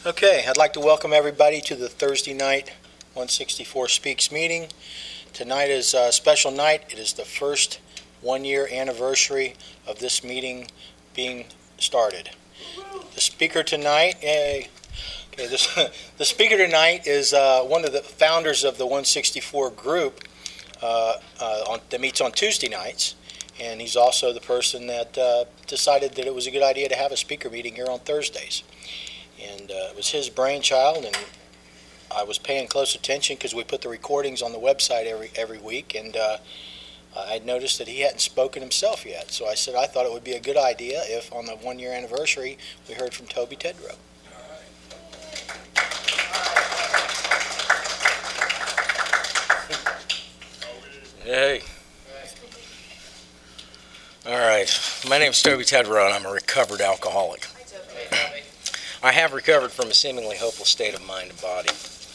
Okay, I'd like to welcome everybody to the Thursday night 164 Speaks meeting. Tonight is a special night. It is the first one-year anniversary of this meeting being started. The speaker tonight, the speaker tonight is one of the founders of the 164 group that meets on Tuesday nights, and he's also the person that decided that it was a good idea to have a speaker meeting here on Thursdays. And it was his brainchild, and I was paying close attention because we put the recordings on the website every week, and I'd noticed that he hadn't spoken himself yet. So I said I thought it would be a good idea if on the one-year anniversary we heard from Toby Tedrow. Hey. All right. My name's Toby Tedrow, and I'm a recovered alcoholic. I have recovered from a seemingly hopeless state of mind and body.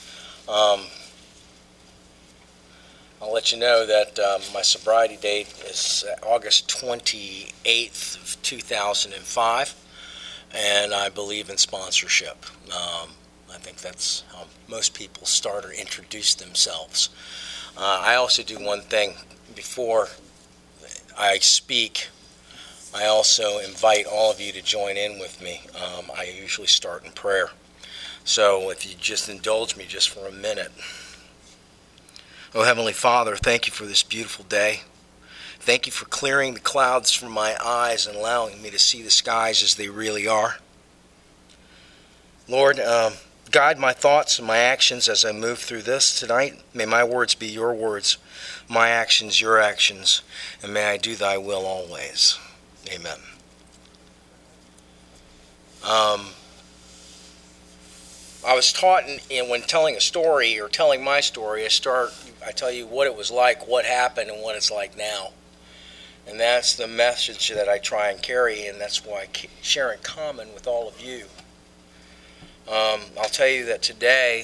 I'll let you know that my sobriety date is August 28th of 2005, and I believe in sponsorship. I think that's how most people start or introduce themselves. I also do one thing before I speak. I also invite all of you to join in with me. I usually start in prayer. So if you just indulge me just for a minute. Oh, Heavenly Father, thank you for this beautiful day. Thank you for clearing the clouds from my eyes and allowing me to see the skies as they really are. Lord, guide my thoughts and my actions as I move through this tonight. May my words be your words, my actions your actions, and may I do thy will always. Amen. I was taught when telling a story or telling my story, I tell you what it was like, what happened, and what it's like now. And that's the message that I try and carry, and that's why I share in common with all of you. I'll tell you that today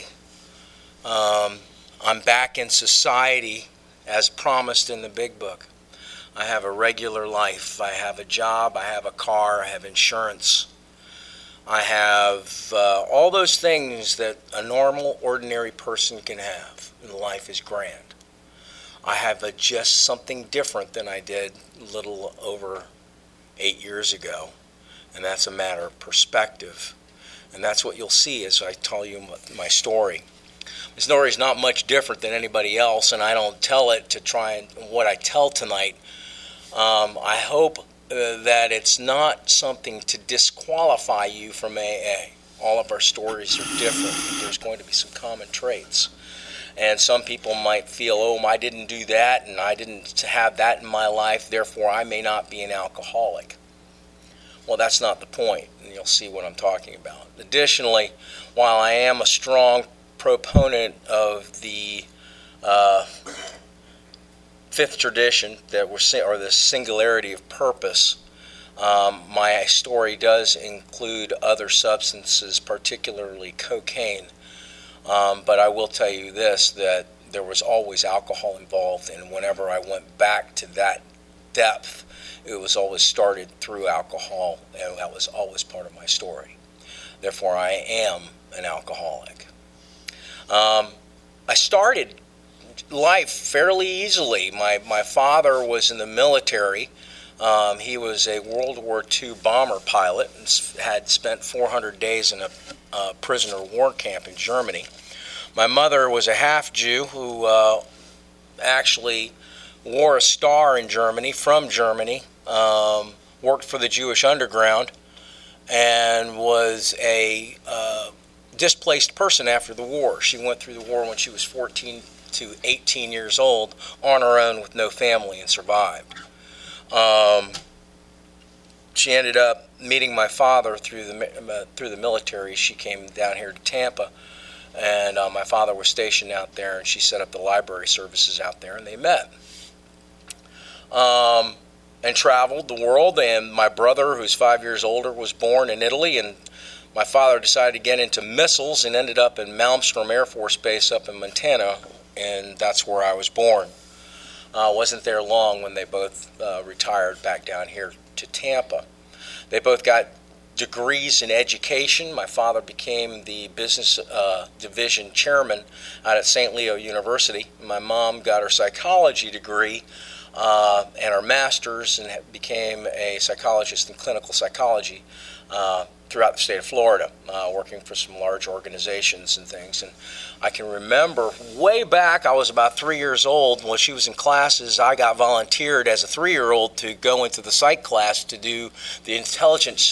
I'm back in society as promised in the Big Book. I have a regular life. I have a job. I have a car. I have insurance. I have all those things that a normal, ordinary person can have. And life is grand. I have just something different than I did a little over 8 years ago. And that's a matter of perspective. And that's what you'll see as I tell you my story. My story is not much different than anybody else, and I don't tell it to try and what I tell tonight. I hope that it's not something to disqualify you from AA. All of our stories are different, but there's going to be some common traits. And some people might feel, oh, I didn't do that, and I didn't have that in my life, therefore I may not be an alcoholic. Well, that's not the point, and you'll see what I'm talking about. Additionally, while I am a strong proponent of the fifth tradition that or the singularity of purpose, my story does include other substances, particularly cocaine. But I will tell you this, that there was always alcohol involved, and whenever I went back to that depth, it was always started through alcohol, and that was always part of my story. Therefore, I am an alcoholic. I started life fairly easily. My father was in the military. He was a World War II bomber pilot and had spent 400 days in a prisoner of war camp in Germany. My mother was a half-Jew who actually wore a star in Germany, from Germany, worked for the Jewish underground, and was a displaced person after the war. She went through the war when she was 14 to 18 years old on her own with no family and survived. She ended up meeting my father through the military. She came down here to Tampa, and my father was stationed out there, and she set up the library services out there, and they met. And traveled the world, and my brother, who's 5 years older, was born in Italy, and my father decided to get into missiles and ended up in Malmstrom Air Force Base up in Montana, and that's where I was born. Wasn't there long when they both retired back down here to Tampa. They both got degrees in education. My father became the business division chairman out at St. Leo University. My mom got her psychology degree and her master's and became a psychologist in clinical psychology throughout the state of Florida, working for some large organizations and things. And I can remember way back, I was about 3 years old. While she was in classes, I got volunteered as a 3-year-old to go into the psych class to do the intelligence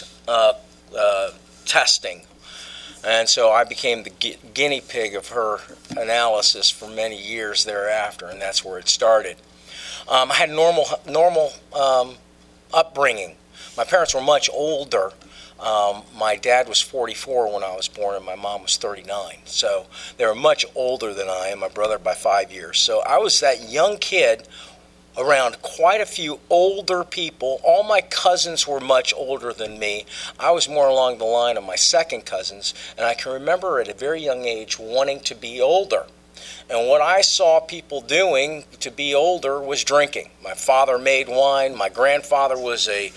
testing. And so I became the guinea pig of her analysis for many years thereafter, and that's where it started. I had normal upbringing. My parents were much older. My dad was 44 when I was born, and my mom was 39. So they were much older than I am, my brother by 5 years. So I was that young kid around quite a few older people. All my cousins were much older than me. I was more along the line of my second cousins, and I can remember at a very young age wanting to be older. And what I saw people doing to be older was drinking. My father made wine. My grandfather was a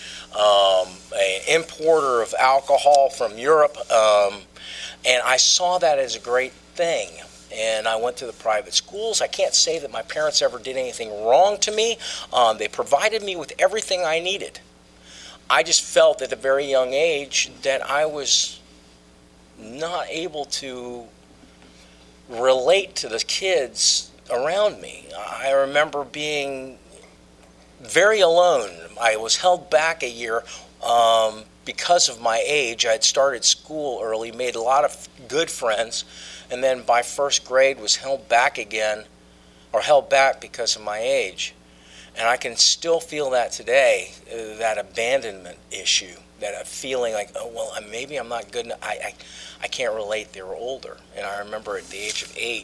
importer of alcohol from Europe, and I saw that as a great thing. And I went to the private schools. I can't say that my parents ever did anything wrong to me. They provided me with everything I needed. I just felt at a very young age that I was not able to relate to the kids around me. I remember being very alone. I was held back a year because of my age. I had started school early, made a lot of good friends, and then by first grade was held back again, or held back because of my age. And I can still feel that today, that abandonment issue, that feeling like, oh, well, maybe I'm not good enough. I can't relate. They were older. And I remember at the age of 8,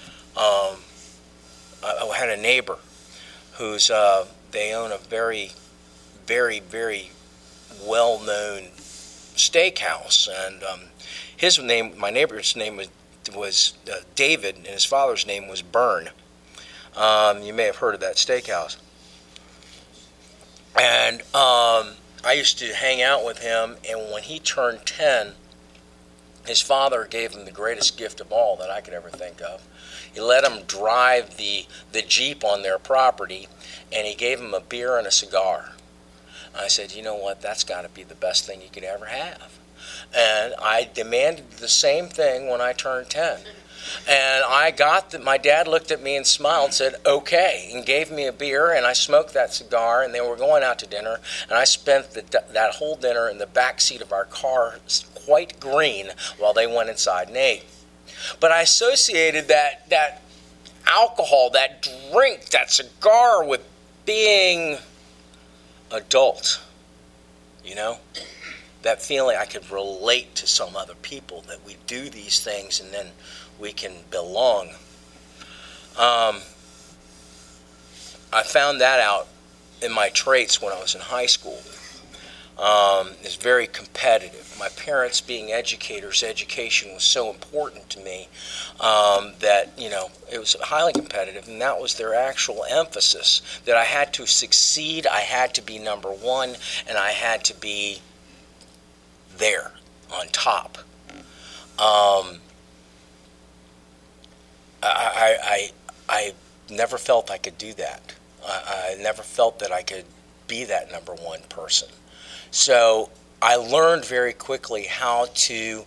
I had a neighbor who's, they own a very, very, very well-known steakhouse. And his name, my neighbor's name was David, and his father's name was Byrne. You may have heard of that steakhouse. And I used to hang out with him, and when he turned 10, his father gave him the greatest gift of all that I could ever think of. He let him drive the Jeep on their property, and he gave him a beer and a cigar. I said, you know what, that's got to be the best thing you could ever have. And I demanded the same thing when I turned 10. And I got that. My dad looked at me and smiled and said, okay, and gave me a beer, and I smoked that cigar, and they were going out to dinner, and I spent that whole dinner in the back seat of our car, quite green, while they went inside and ate. But I associated that alcohol, that drink, that cigar with being adult, you know? That feeling I could relate to some other people, that we do these things and then we can belong. I found that out in my traits when I was in high school. It's very competitive. My parents being educators, education was so important to me that, you know, it was highly competitive, and that was their actual emphasis, that I had to succeed, I had to be number one, and I had to be there on top. I never felt I could do that. I never felt that I could be that number one person. So I learned very quickly how to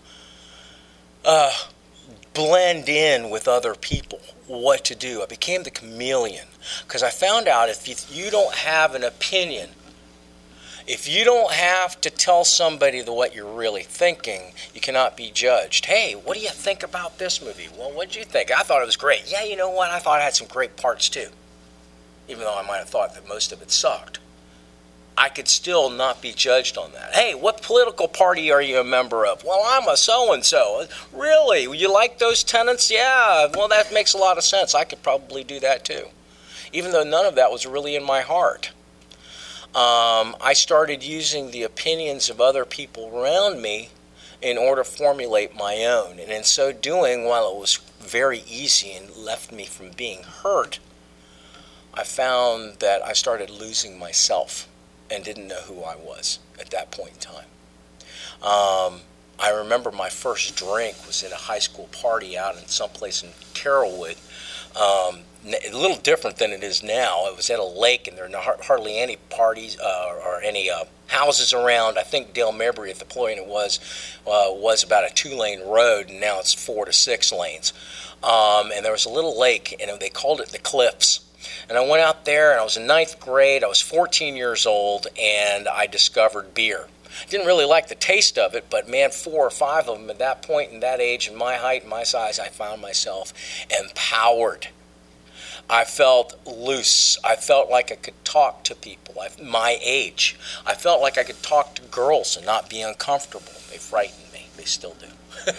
blend in with other people, what to do. I became the chameleon because I found out if you don't have an opinion, if you don't have to tell somebody what you're really thinking, you cannot be judged. Hey, what do you think about this movie? Well, what did you think? I thought it was great. Yeah, you know what? I thought it had some great parts too. Even though I might have thought that most of it sucked. I could still not be judged on that. Hey, what political party are you a member of? Well, I'm a so-and-so. Really? You like those tenants? Yeah, well, that makes a lot of sense. I could probably do that too. Even though none of that was really in my heart. I started using the opinions of other people around me in order to formulate my own. And in so doing, while it was very easy and left me from being hurt, I found that I started losing myself and didn't know who I was at that point in time. I remember my first drink was at a high school party out in someplace in Carrollwood. A little different than it is now. It was at a lake, and there are hardly any parties or any houses around. I think Dale Mabry at the point it was about a 2-lane road, and now it's 4 to 6 lanes. And there was a little lake, and they called it the Cliffs. And I went out there, and I was in 9th grade. I was 14 years old, and I discovered beer. Didn't really like the taste of it, but man, 4 or 5 of them at that point in that age and my height and my size, I found myself empowered. I felt loose. I felt like I could talk to people my age. I felt like I could talk to girls and not be uncomfortable. They frightened me. They still do.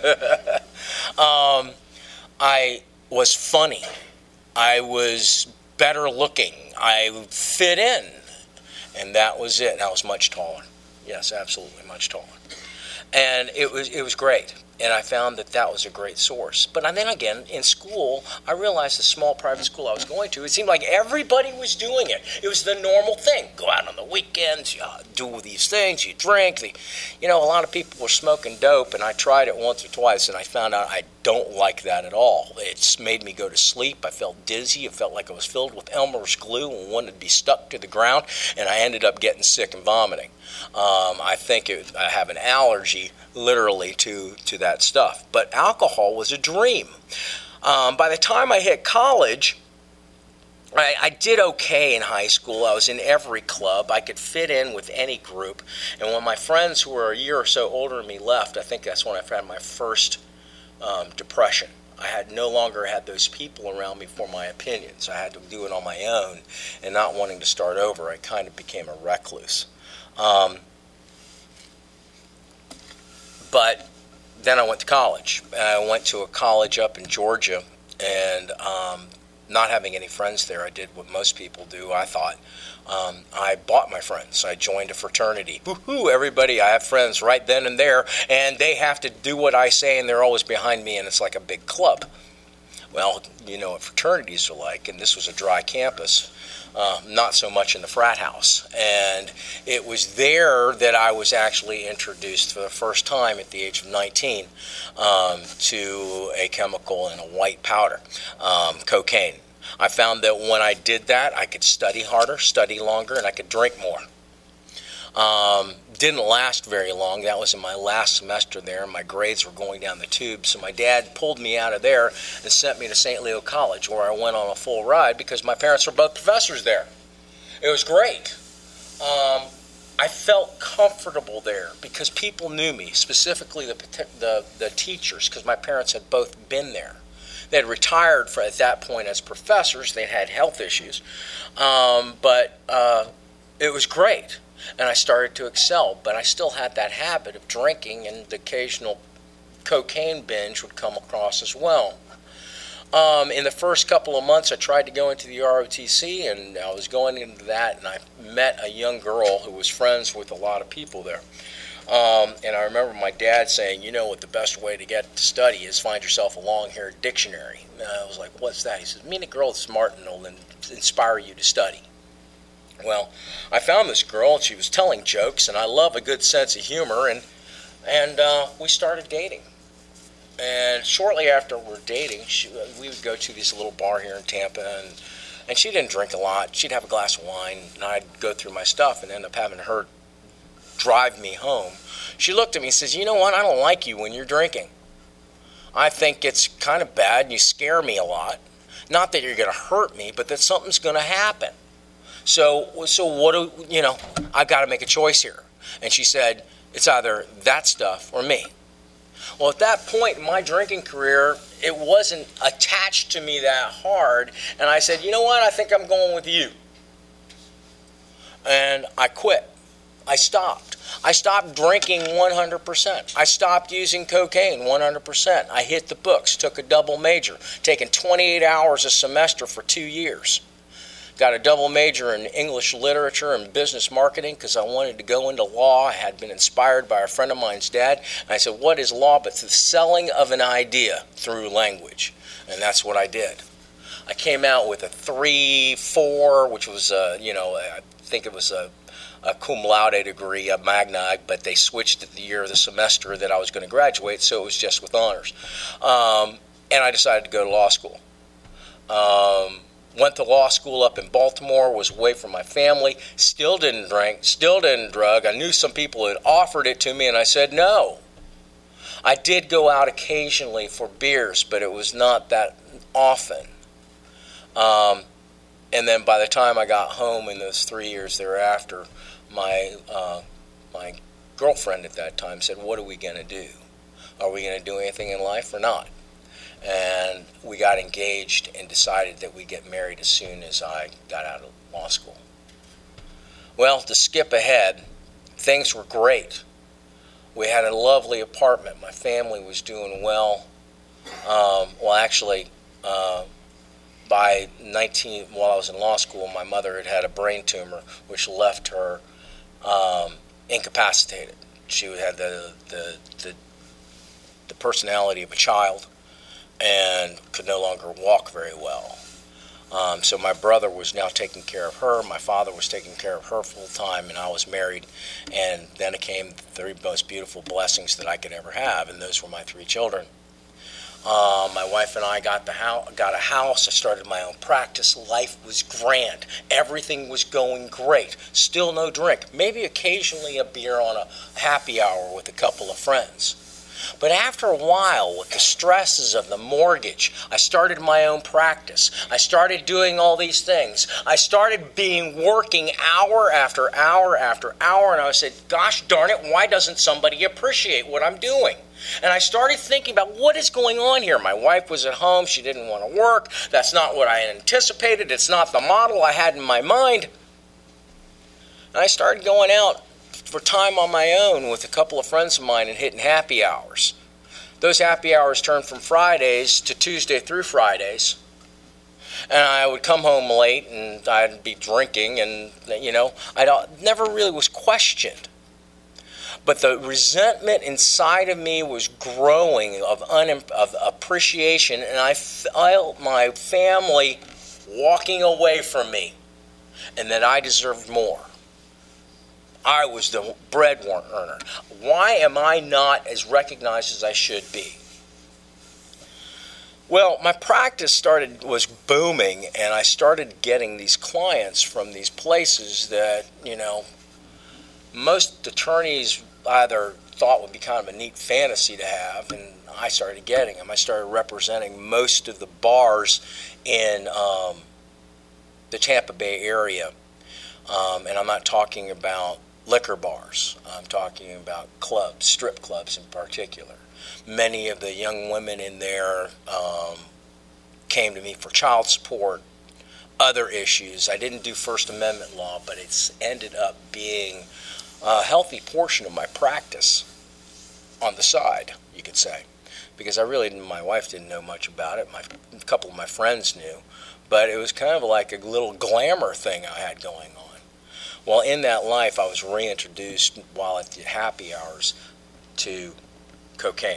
I was funny. I was better looking. I fit in. And that was it. And I was much taller. Yes, absolutely, much taller. And it was great. And I found that was a great source. But then again, in school, I realized the small private school I was going to, it seemed like everybody was doing it. It was the normal thing. Go out on the weekends, you do these things, you drink. A lot of people were smoking dope, and I tried it once or twice, and I found out I don't like that at all. It's made me go to sleep. I felt dizzy. It felt like I was filled with Elmer's glue and wanted to be stuck to the ground, and I ended up getting sick and vomiting. I think I have an allergy, literally, to that stuff. But alcohol was a dream. By the time I hit college, I did okay in high school. I was in every club. I could fit in with any group. And when my friends who were a year or so older than me left, I think that's when I had my first depression. I no longer had those people around me for my opinions. I had to do it on my own, and not wanting to start over, I kind of became a recluse. But then I went to college. I went to a college up in Georgia, and not having any friends there, I did what most people do, I thought. I bought my friends. I joined a fraternity. Woo-hoo, everybody, I have friends right then and there, and they have to do what I say, and they're always behind me, and it's like a big club. Well, you know what fraternities are like, and this was a dry campus. Not so much in the frat house. And it was there that I was actually introduced for the first time at the age of 19 to a chemical in a white powder, cocaine. I found that when I did that, I could study harder, study longer, and I could drink more. Didn't last very long. That was in my last semester there, and my grades were going down the tube. So my dad pulled me out of there and sent me to St. Leo College, where I went on a full ride because my parents were both professors there. It was great. I felt comfortable there because people knew me, specifically the teachers, because my parents had both been there. They had retired at that point as professors. They had health issues, but it was great. And I started to excel, but I still had that habit of drinking, and the occasional cocaine binge would come across as well. In the first couple of months, I tried to go into the ROTC, and I was going into that, and I met a young girl who was friends with a lot of people there. And I remember my dad saying, you know what the best way to get to study is find yourself a long-haired dictionary. And I was like, what's that? He says, meet a girl that's smart and will inspire you to study. Well, I found this girl, and she was telling jokes, and I love a good sense of humor, and we started dating. And shortly after we're dating, we would go to this little bar here in Tampa, and she didn't drink a lot. She'd have a glass of wine, and I'd go through my stuff and end up having her drive me home. She looked at me and says, you know what, I don't like you when you're drinking. I think it's kind of bad, and you scare me a lot. Not that you're going to hurt me, but that something's going to happen. So what I've got to make a choice here. And she said, it's either that stuff or me. Well, at that point in my drinking career, it wasn't attached to me that hard. And I said, you know what, I think I'm going with you. And I quit. I stopped. I stopped drinking 100%. I stopped using cocaine 100%. I hit the books, took a double major, taking 28 hours a semester for 2 years. Got a double major in English literature and business marketing because I wanted to go into law. I had been inspired by a friend of mine's dad. And I said, what is law but the selling of an idea through language? And that's what I did. I came out with a 3.4, which was, I think it was a a cum laude degree, a magna, but they switched it the year of the semester that I was going to graduate, so it was just with honors. And I decided to go to law school. Went to law school up in Baltimore, was away from my family, still didn't drink, still didn't drug. I knew some people had offered it to me, and I said no. I did go out occasionally for beers, but it was not that often. And then by the time I got home in those 3 years thereafter, my girlfriend at that time said, "What are we going to do? Are we going to do anything in life or not?" And we got engaged and decided that we'd get married as soon as I got out of law school. Well, to skip ahead, things were great. We had a lovely apartment. My family was doing well. While I was in law school, my mother had a brain tumor, which left her incapacitated. She had the personality of a child and could no longer walk very well. So my brother was now taking care of her. My father was taking care of her full time, and I was married. And then it came the three most beautiful blessings that I could ever have, and those were my three children. My wife and I got a house. I started my own practice. Life was grand. Everything was going great. Still no drink. Maybe occasionally a beer on a happy hour with a couple of friends. But after a while, with the stresses of the mortgage, I started my own practice. I started doing all these things. I started working hour after hour after hour, and I said, gosh darn it, why doesn't somebody appreciate what I'm doing? And I started thinking about what is going on here. My wife was at home. She didn't want to work. That's not what I anticipated. It's not the model I had in my mind. And I started going out for time on my own with a couple of friends of mine and hitting happy hours. Those happy hours turned from Fridays to Tuesday through Fridays. And I would come home late and I'd be drinking, and I never really was questioned. But the resentment inside of me was growing of appreciation, and I felt my family walking away from me, and that I deserved more. I was the bread earner. Why am I not as recognized as I should be? Well, my practice was booming, and I started getting these clients from these places that, most attorneys either thought would be kind of a neat fantasy to have, and I started getting them. I started representing most of the bars in the Tampa Bay area, and I'm not talking about liquor bars. I'm talking about clubs, strip clubs in particular. Many of the young women in there came to me for child support, other issues. I didn't do First Amendment law, but it's ended up being a healthy portion of my practice on the side, you could say, because my wife didn't know much about it. A couple of my friends knew, but it was kind of like a little glamour thing I had going on. Well, in that life, I was reintroduced while at the happy hours to cocaine.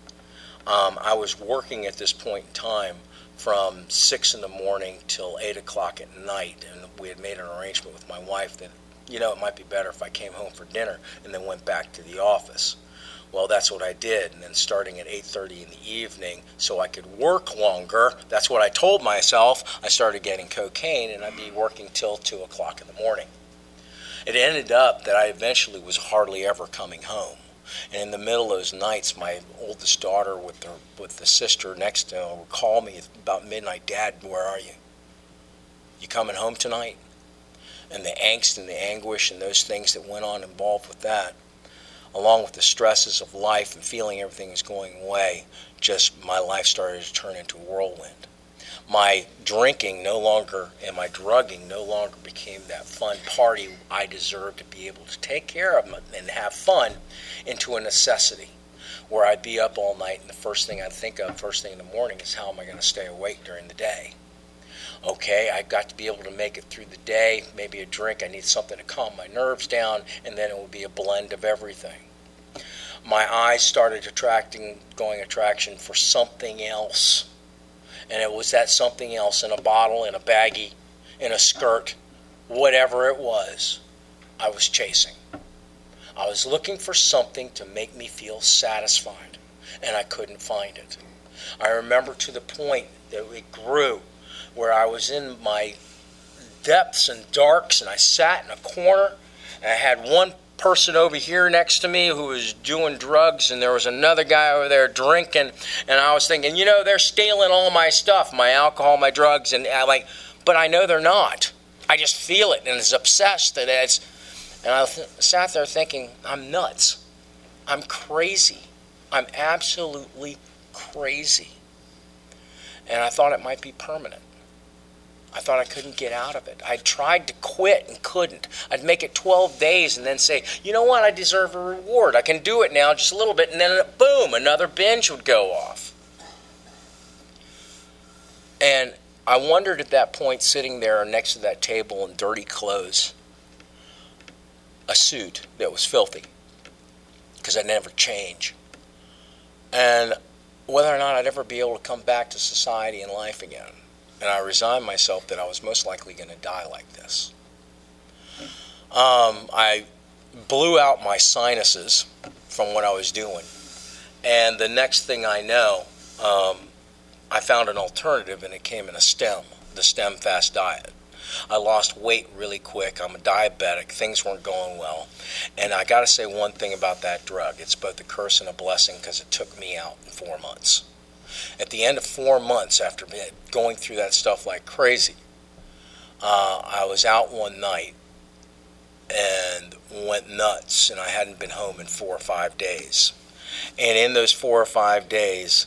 I was working at this point in time from 6 in the morning till 8 o'clock at night, and we had made an arrangement with my wife that, it might be better if I came home for dinner and then went back to the office. Well, that's what I did, and then starting at 8:30 in the evening so I could work longer, that's what I told myself, I started getting cocaine, and I'd be working till 2 o'clock in the morning. It ended up that I eventually was hardly ever coming home. And in the middle of those nights, my oldest daughter with the sister next to her would call me about midnight, "Dad, where are you? You coming home tonight?" And the angst and the anguish and those things that went on involved with that, along with the stresses of life and feeling everything is going away, my life started to turn into a whirlwind. My drinking and my drugging no longer became that fun party I deserved to be able to take care of and have fun, into a necessity where I'd be up all night, and the first thing I'd think of first thing in the morning is, how am I going to stay awake during the day? Okay, I've got to be able to make it through the day, maybe a drink, I need something to calm my nerves down, and then it will be a blend of everything. My eyes started going attraction for something else. And it was that something else in a bottle, in a baggie, in a skirt, whatever it was. I was chasing. I was looking for something to make me feel satisfied, and I couldn't find it. I remember to the point that it grew, where I was in my depths and darks, and I sat in a corner, and I had one person over here next to me who was doing drugs, and there was another guy over there drinking, and I was thinking, they're stealing all my stuff, my alcohol, my drugs, and but I know they're not. I just feel it, and it's obsessed, and I sat there thinking, I'm nuts. I'm crazy. I'm absolutely crazy. And I thought it might be permanent. I thought I couldn't get out of it. I tried to quit and couldn't. I'd make it 12 days and then say, you know what, I deserve a reward. I can do it now just a little bit, and then boom, another binge would go off. And I wondered at that point, sitting there next to that table in dirty clothes, a suit that was filthy, because I'd never change, and whether or not I'd ever be able to come back to society and life again. And I resigned myself that I was most likely going to die like this. I blew out my sinuses from what I was doing, and the next thing I know, I found an alternative, and it came in the STEM fast diet. I lost weight really quick. I'm a diabetic. Things weren't going well. And I got to say one thing about that drug. It's both a curse and a blessing, because it took me out in 4 months. At the end of 4 months, after going through that stuff like crazy, I was out one night and went nuts, and I hadn't been home in 4 or 5 days. And in those 4 or 5 days,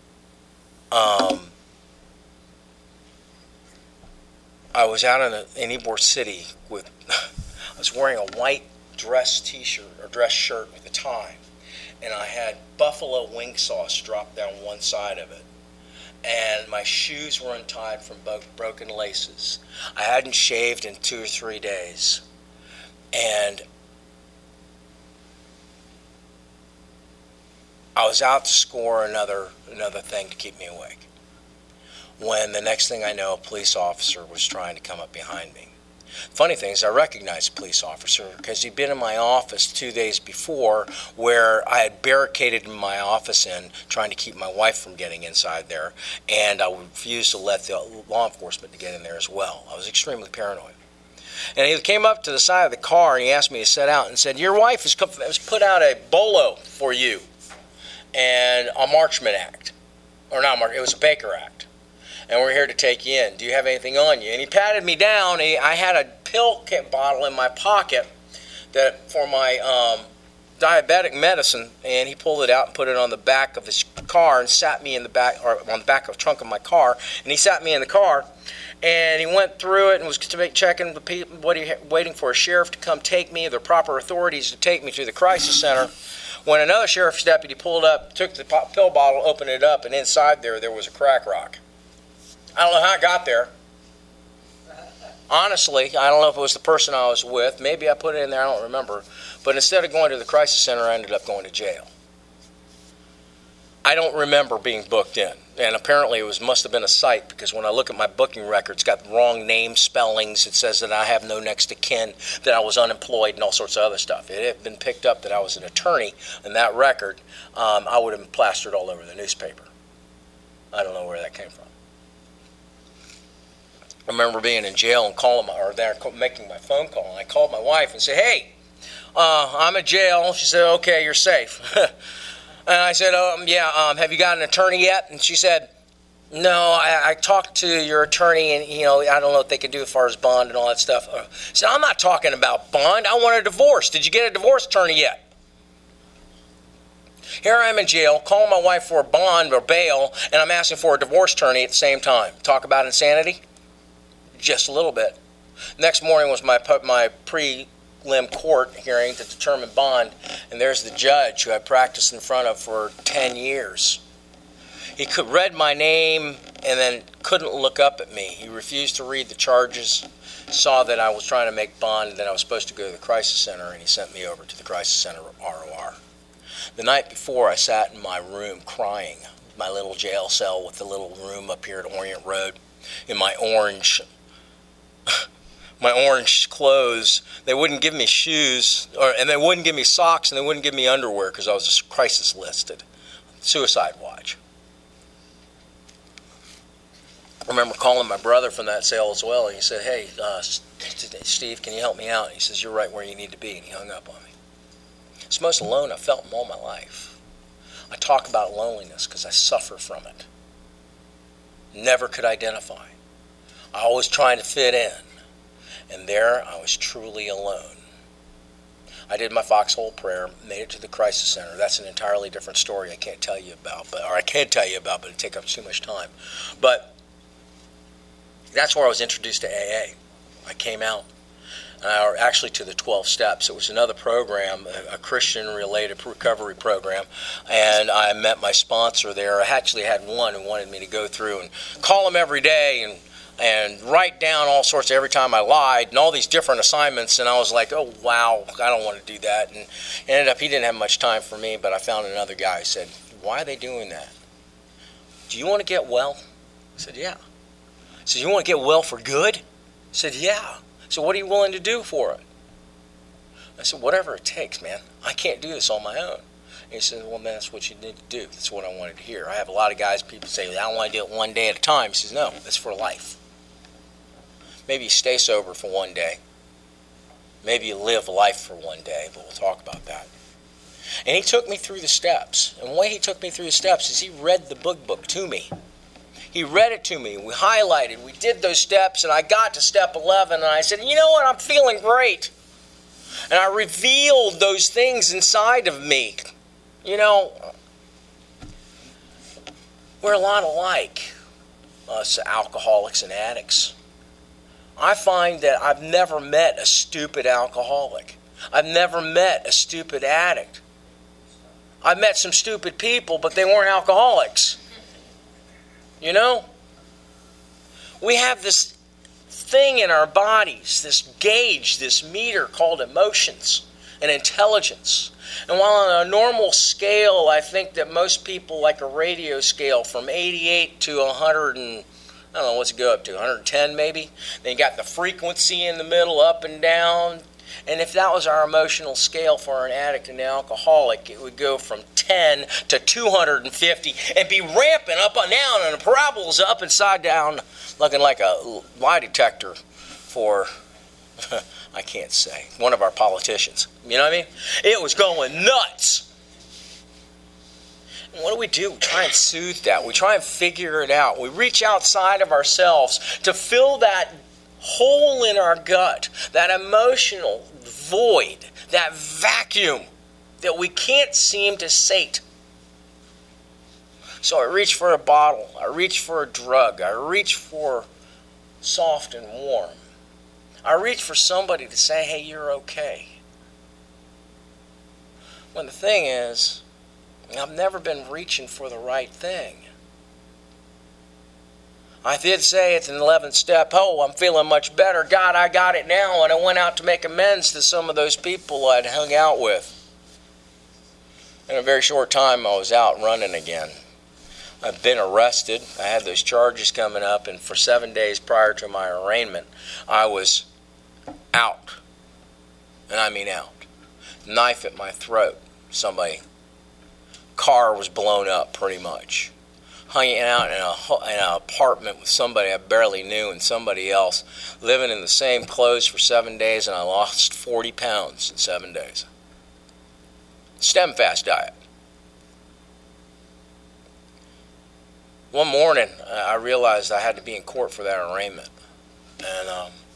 I was out in Ybor City with, I was wearing a white dress t-shirt or dress shirt with a tie, and I had buffalo wing sauce dropped down one side of it, and my shoes were untied from broken laces. I hadn't shaved in 2 or 3 days, and I was out to score another thing to keep me awake, when the next thing I know, a police officer was trying to come up behind me. Funny thing is, I recognized the police officer because he'd been in my office 2 days before, where I had barricaded my office in, trying to keep my wife from getting inside there, and I refused to let the law enforcement to get in there as well. I was extremely paranoid. And he came up to the side of the car, and he asked me to sit out, and said, your wife has put out a bolo for you, and a Marchman Act. Or not Marchman, it was a Baker Act. And we're here to take you in. Do you have anything on you? And he patted me down. I had a pill bottle in my pocket for my diabetic medicine, and he pulled it out and put it on the back of his car and sat me in the back, or on the back of the trunk of my car. And he sat me in the car, and he went through it and was checking the people, waiting for a sheriff to come take me, the proper authorities to take me to the crisis center. When another sheriff's deputy pulled up, took the pill bottle, opened it up, and inside there was a crack rock. I don't know how I got there. Honestly, I don't know if it was the person I was with. Maybe I put it in there, I don't remember. But instead of going to the crisis center, I ended up going to jail. I don't remember being booked in. And apparently it must have been a site, because when I look at my booking record, it's got wrong name spellings. It says that I have no next to kin, that I was unemployed, and all sorts of other stuff. It had been picked up that I was an attorney, and that record, I would have been plastered all over the newspaper. I don't know where that came from. I remember being in jail and making my phone call, and I called my wife and said, hey, I'm in jail. She said, okay, you're safe. And I said, have you got an attorney yet? And she said, no, I talked to your attorney, and I don't know what they can do as far as bond and all that stuff. I said, I'm not talking about bond. I want a divorce. Did you get a divorce attorney yet? Here I am in jail, calling my wife for a bond or bail, and I'm asking for a divorce attorney at the same time. Talk about insanity? Just a little bit. Next morning was my prelim court hearing to determine bond, and there's the judge who I practiced in front of for 10 years. He read my name and then couldn't look up at me. He refused to read the charges, saw that I was trying to make bond, and that I was supposed to go to the crisis center, and he sent me over to the crisis center ROR. The night before, I sat in my room crying, my little jail cell with the little room up here at Orient Road, in my orange my orange clothes. They wouldn't give me shoes, and they wouldn't give me socks, and they wouldn't give me underwear because I was crisis listed. Suicide watch. I remember calling my brother from that sale as well. He said, hey, Steve, can you help me out? He says, you're right where you need to be, and he hung up on me. It's the most alone I've felt in all my life. I talk about loneliness because I suffer from it. Never could identify. I always trying to fit in. And there I was truly alone. I did my foxhole prayer, made it to the crisis center. That's an entirely different story I can't tell you about, but it'd take up too much time. But that's where I was introduced to AA. I came out, or actually to the 12 steps. It was another program, a Christian-related recovery program, and I met my sponsor there. I actually had one who wanted me to go through and call him every day and write down all sorts of every time I lied and all these different assignments, and I was like, oh, wow, I don't want to do that. And ended up, he didn't have much time for me, but I found another guy who said, why are they doing that? Do you want to get well? I said, yeah. He said, you want to get well for good? I said, yeah. So what are you willing to do for it? I said, whatever it takes, man. I can't do this on my own. And he said, well, man, that's what you need to do. That's what I wanted to hear. I have a lot of guys, people say, I don't want to do it one day at a time. He says, no, that's for life. Maybe you stay sober for one day. Maybe you live life for one day, but we'll talk about that. And he took me through the steps. And the way he took me through the steps is he read the book to me. He read it to me. We highlighted. We did those steps, and I got to step 11, and I said, you know what? I'm feeling great. And I revealed those things inside of me. You know, we're a lot alike, us alcoholics and addicts. I find that I've never met a stupid alcoholic. I've never met a stupid addict. I've met some stupid people, but they weren't alcoholics. You know? We have this thing in our bodies, this gauge, this meter called emotions and intelligence. And while on a normal scale, I think that most people like a radio scale from 88 to 100 and I don't know, what's it go up to, 110 maybe? Then you got the frequency in the middle, up and down. And if that was our emotional scale for an addict and an alcoholic, it would go from 10 to 250 and be ramping up and down, and the parabolas up and side down, looking like a lie detector for, I can't say, one of our politicians. You know what I mean? It was going nuts. And what do? We try and soothe that. We try and figure it out. We reach outside of ourselves to fill that hole in our gut, that emotional void, that vacuum that we can't seem to sate. So I reach for a bottle. I reach for a drug. I reach for soft and warm. I reach for somebody to say, hey, you're okay. When the thing is, I've never been reaching for the right thing. I did say at the 11th step, oh, I'm feeling much better. God, I got it now. And I went out to make amends to some of those people I'd hung out with. In a very short time, I was out running again. I've been arrested. I had those charges coming up. And for 7 days prior to my arraignment, I was out. And I mean out. Knife at my throat. Somebody. Car was blown up pretty much. Hanging out in an apartment with somebody I barely knew and somebody else, living in the same clothes for 7 days, and I lost 40 pounds in 7 days. StemFast diet. One morning, I realized I had to be in court for that arraignment, and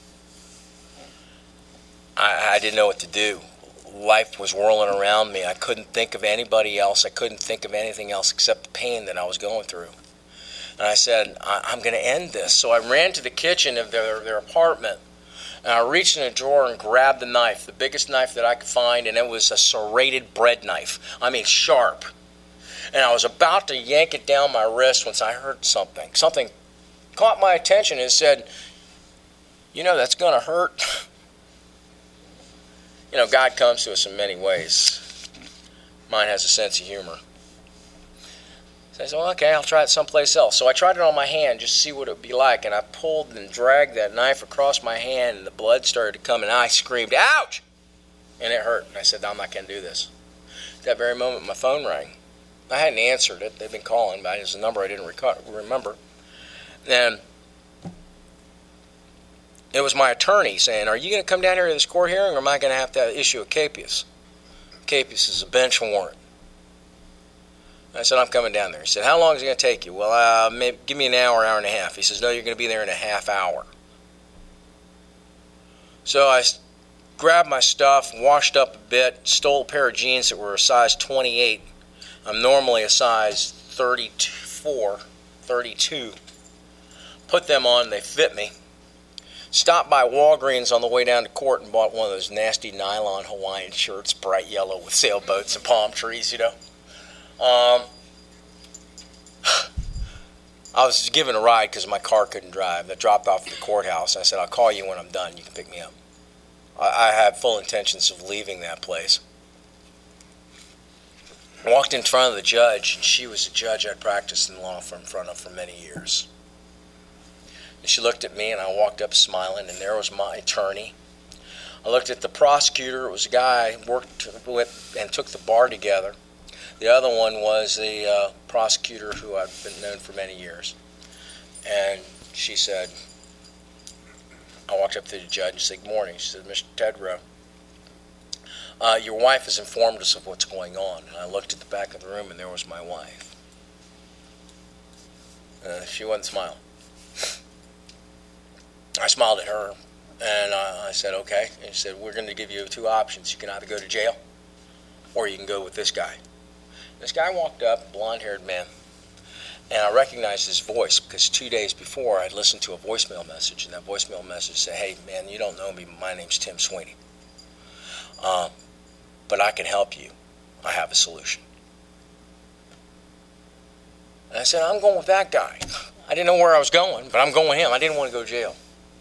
I didn't know what to do. Life was whirling around me. I couldn't think of anybody else. I couldn't think of anything else except the pain that I was going through. And I said, I'm going to end this. So I ran to the kitchen of their apartment, and I reached in a drawer and grabbed the knife, the biggest knife that I could find, and it was a serrated bread knife. I mean, sharp. And I was about to yank it down my wrist once I heard something. Something caught my attention and said, you know, that's going to hurt. You know, God comes to us in many ways. Mine has a sense of humor. So I said, well, okay, I'll try it someplace else. So I tried it on my hand just to see what it would be like, and I pulled and dragged that knife across my hand, and the blood started to come, and I screamed, ouch! And it hurt. And I said, I'm not going to do this. At that very moment, my phone rang. I hadn't answered it. They'd been calling, but it was a number I didn't remember. And it was my attorney saying, are you going to come down here to this court hearing, or am I going to have to issue a capias? Capias is a bench warrant. I said, I'm coming down there. He said, how long is it going to take you? Well, give me an hour, hour and a half. He says, no, you're going to be there in a half hour. So I grabbed my stuff, washed up a bit, stole a pair of jeans that were a size 28. I'm normally a size 32. Put them on, they fit me. Stopped by Walgreens on the way down to court and bought one of those nasty nylon Hawaiian shirts, bright yellow with sailboats and palm trees, I was given a ride because my car couldn't drive. I dropped off at the courthouse. I said, I'll call you when I'm done. You can pick me up. I had full intentions of leaving that place. I walked in front of the judge, and she was a judge I'd practiced in law in front of for many years. And she looked at me, and I walked up smiling, and there was my attorney. I looked at the prosecutor. It was a guy I worked with and took the bar together. The other one was the prosecutor who I've been known for many years. And she said, I walked up to the judge and said, good morning. She said, Mr. Tedrow, your wife has informed us of what's going on. And I looked at the back of the room, and there was my wife. She wasn't smiling. I smiled at her, and I said, okay. And she said, we're going to give you two options. You can either go to jail, or you can go with this guy. This guy walked up, a blonde-haired man, and I recognized his voice because 2 days before I'd listened to a voicemail message, and that voicemail message said, hey, man, you don't know me, but my name's Tim Sweeney. But I can help you. I have a solution. And I said, I'm going with that guy. I didn't know where I was going, but I'm going with him. I didn't want to go to jail.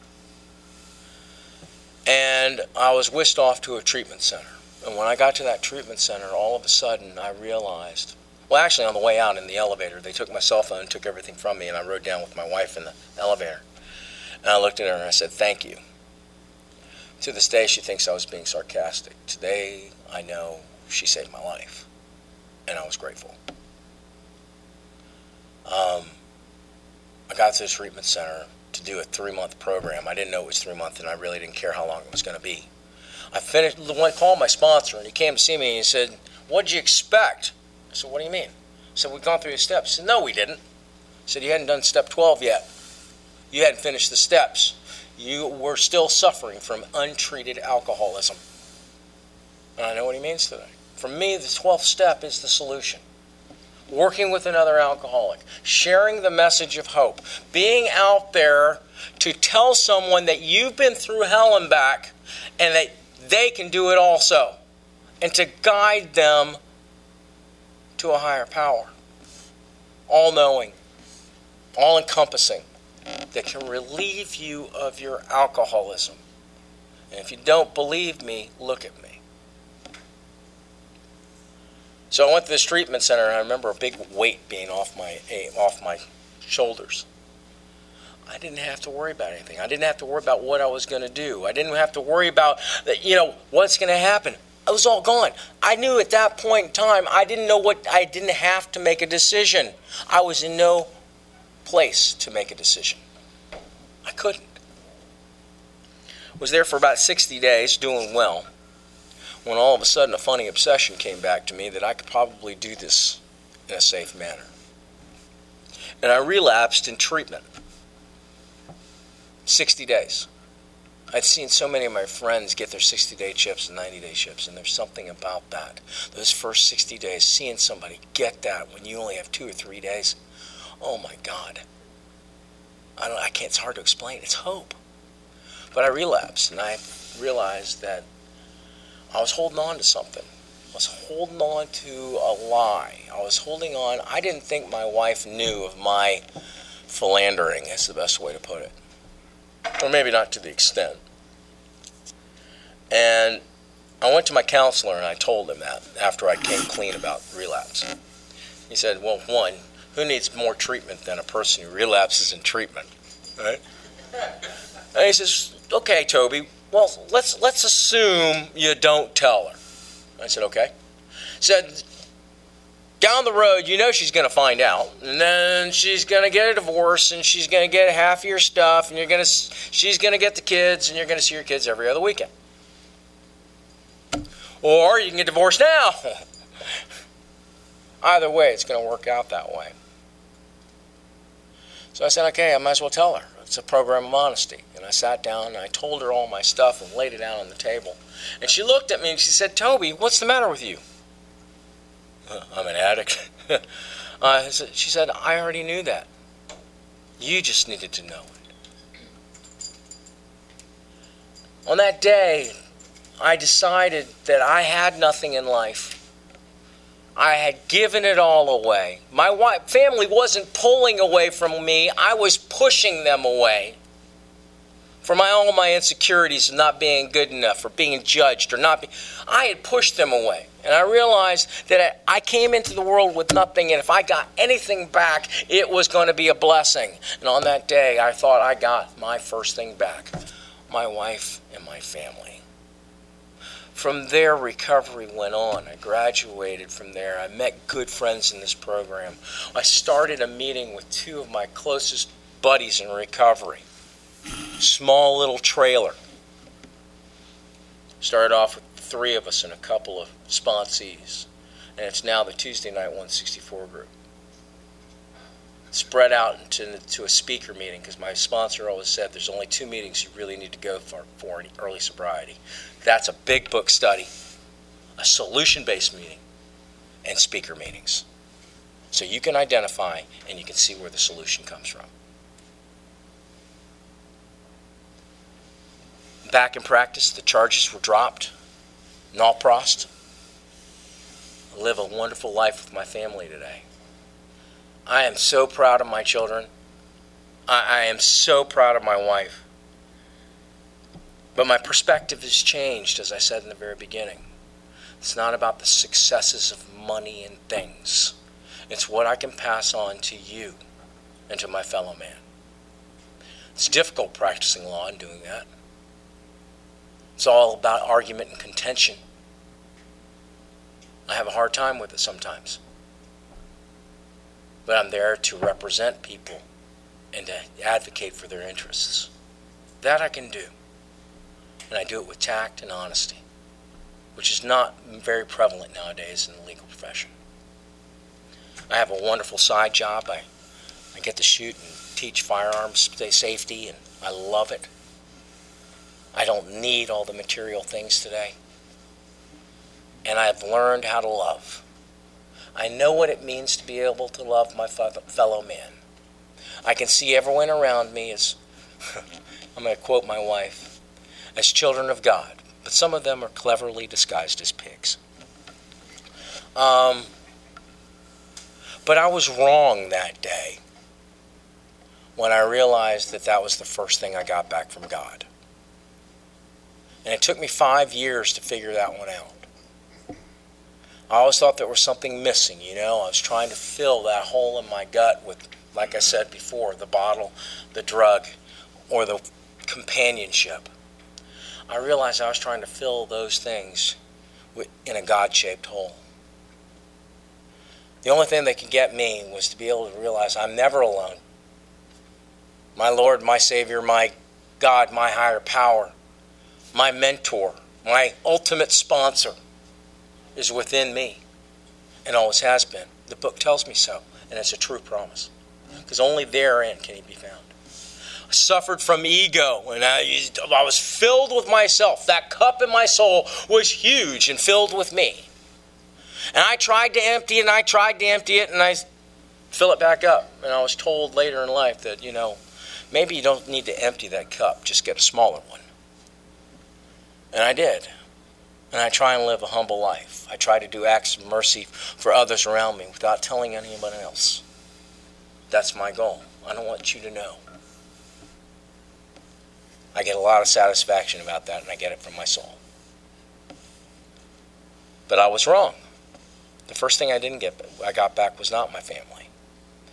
And I was whisked off to a treatment center. And when I got to that treatment center, all of a sudden I realized, well, actually on the way out in the elevator, they took my cell phone, took everything from me, and I rode down with my wife in the elevator. And I looked at her and I said, thank you. To this day, she thinks I was being sarcastic. Today, I know she saved my life, and I was grateful. I got to the treatment center to do a 3-month program. I didn't know it was 3 months, and I really didn't care how long it was going to be. I called my sponsor, and he came to see me, and he said, what'd you expect? I said, what do you mean? He said, we've gone through the steps. I said, no, we didn't. He said, you hadn't done step 12 yet. You hadn't finished the steps. You were still suffering from untreated alcoholism. And I know what he means today. For me, the 12th step is the solution. Working with another alcoholic, sharing the message of hope, being out there to tell someone that you've been through hell and back and that they can do it also, and to guide them to a higher power, all-knowing, all-encompassing, that can relieve you of your alcoholism. And if you don't believe me, look at me. So I went to this treatment center, and I remember a big weight being off my shoulders. I didn't have to worry about anything. I didn't have to worry about what I was going to do. I didn't have to worry about, what's going to happen. It was all gone. I knew at that point in time, I didn't have to make a decision. I was in no place to make a decision. I couldn't. Was there for about 60 days, doing well, when all of a sudden a funny obsession came back to me that I could probably do this in a safe manner. And I relapsed in treatment. 60 days. I'd seen so many of my friends get their 60-day chips and 90-day chips, and there's something about that. Those first 60 days, seeing somebody get that when you only have 2 or 3 days, oh my God. I can't, it's hard to explain. It's hope. But I relapsed, and I realized that I was holding on to something. I was holding on to a lie. I was holding on. I didn't think my wife knew of my philandering, is the best way to put it. Or maybe not to the extent. And I went to my counselor and I told him that after I came clean about relapse. He said, well, one, Who needs more treatment than a person who relapses in treatment? Right? And he says, okay, Toby, well, let's assume you don't tell her. I said, okay. He said, down the road, you know she's going to find out, and then she's going to get a divorce, and she's going to get half of your stuff, and she's going to get the kids, and you're going to see your kids every other weekend. Or you can get divorced now. Either way, it's going to work out that way. So I said, okay, I might as well tell her. It's a program of honesty. And I sat down and I told her all my stuff and laid it out on the table. And she looked at me and she said, Toby, what's the matter with you? I'm an addict. She said, I already knew that. You just needed to know it. On that day, I decided that I had nothing in life. I had given it all away. My family wasn't pulling away from me. I was pushing them away. For all my insecurities of not being good enough, or being judged, I had pushed them away. And I realized that I came into the world with nothing, and if I got anything back, it was going to be a blessing. And on that day, I thought I got my first thing back, my wife and my family. From there, recovery went on. I graduated from there. I met good friends in this program. I started a meeting with two of my closest buddies in recovery. Small little trailer. Started off with 3 of us and a couple of sponsees. And it's now the Tuesday Night 164 group. Spread out into a speaker meeting, because my sponsor always said there's only 2 meetings you really need to go for in early sobriety. That's a big book study, a solution-based meeting, and speaker meetings. So you can identify and you can see where the solution comes from. Back in practice, the charges were dropped. Null prost. I live a wonderful life with my family today. I am so proud of my children. I am so proud of my wife. But my perspective has changed, as I said in the very beginning. It's not about the successes of money and things. It's what I can pass on to you and to my fellow man. It's difficult practicing law and doing that. It's all about argument and contention. I have a hard time with it sometimes. But I'm there to represent people and to advocate for their interests. That I can do. And I do it with tact and honesty, which is not very prevalent nowadays in the legal profession. I have a wonderful side job. I get to shoot and teach firearms safety, and I love it. I don't need all the material things today. And I've learned how to love. I know what it means to be able to love my fellow man. I can see everyone around me as, I'm going to quote my wife, as children of God. But some of them are cleverly disguised as pigs. But I was wrong that day when I realized that that was the first thing I got back from God. And it took me 5 years to figure that one out. I always thought there was something missing, I was trying to fill that hole in my gut with, like I said before, the bottle, the drug, or the companionship. I realized I was trying to fill those things in a God-shaped hole. The only thing that could get me was to be able to realize I'm never alone. My Lord, my Savior, my God, my higher power, my mentor, my ultimate sponsor is within me and always has been. The book tells me so, and it's a true promise, because only therein can he be found. I suffered from ego, and I was filled with myself. That cup in my soul was huge and filled with me. And I tried to empty it, and I tried to empty it, and I fill it back up. And I was told later in life that, maybe you don't need to empty that cup, just get a smaller one. And I did. And I try and live a humble life. I try to do acts of mercy for others around me without telling anyone else. That's my goal. I don't want you to know. I get a lot of satisfaction about that, and I get it from my soul. But I was wrong. The first thing I got back was not my family.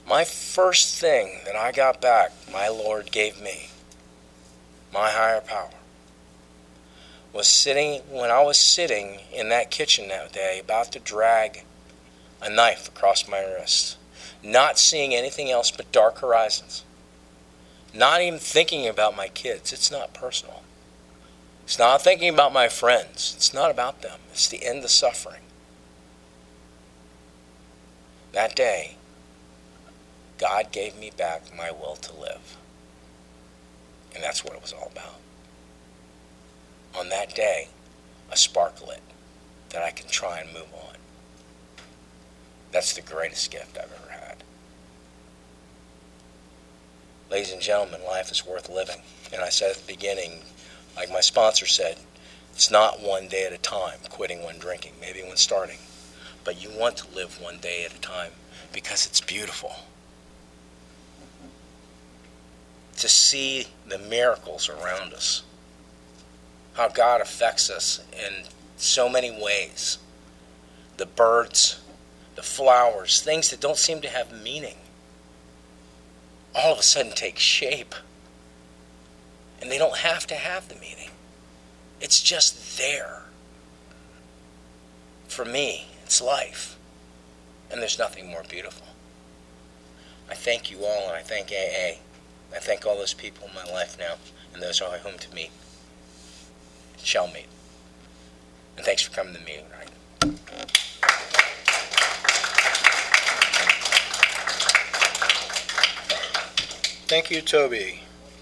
My first thing that I got back, my Lord gave me, my higher power, was when I was sitting in that kitchen that day, about to drag a knife across my wrist, not seeing anything else but dark horizons, not even thinking about my kids. It's not personal. It's not thinking about my friends. It's not about them. It's the end of suffering. That day, God gave me back my will to live. And that's what it was all about. On that day, a spark lit that I can try and move on. That's the greatest gift I've ever had. Ladies and gentlemen, life is worth living. And I said at the beginning, like my sponsor said, it's not one day at a time, quitting when drinking, maybe when starting. But you want to live one day at a time because it's beautiful. To see the miracles around us, how God affects us in so many ways. The birds, the flowers, things that don't seem to have meaning, all of a sudden take shape. And they don't have to have the meaning. It's just there. For me, it's life. And there's nothing more beautiful. I thank you all, and I thank AA. I thank all those people in my life now, and those I whom to meet shall meet. And thanks for coming to the meeting tonight. Thank you, Toby.